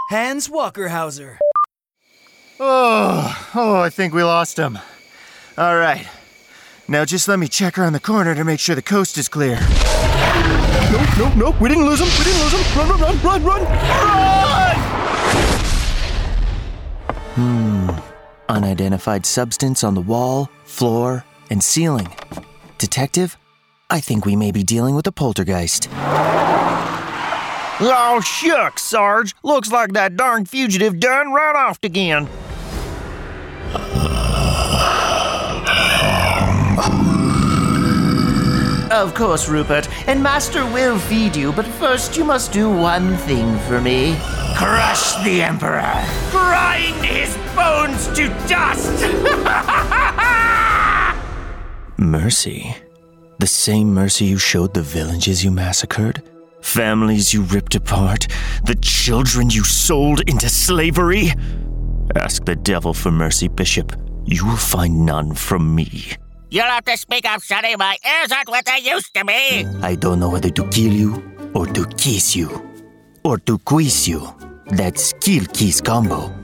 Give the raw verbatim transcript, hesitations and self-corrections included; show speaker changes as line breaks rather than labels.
Hans Walkerhauser.
Oh, oh, I think we lost him. All right. Now just let me check around the corner to make sure the coast is clear. Nope, nope, nope. We didn't lose him. We didn't lose him. Run, run, run, run, run, run! Hmm. Unidentified substance on the wall, floor, and ceiling. Detective, I think we may be dealing with a poltergeist.
Oh, shucks, Sarge. Looks like that darn fugitive done right off again.
Of course, Rupert, and Master will feed you, but first you must do one thing for me. Crush the Emperor! Grind his bones to dust!
Mercy? The same mercy you showed the villages you massacred? Families you ripped apart? The children you sold into slavery? Ask the devil for mercy, Bishop. You will find none from me.
You'll have to speak up, Sonny. My ears aren't what they used to be.
I don't know whether to kill you, or to kiss you, or to quiz you. That's kill-kiss combo.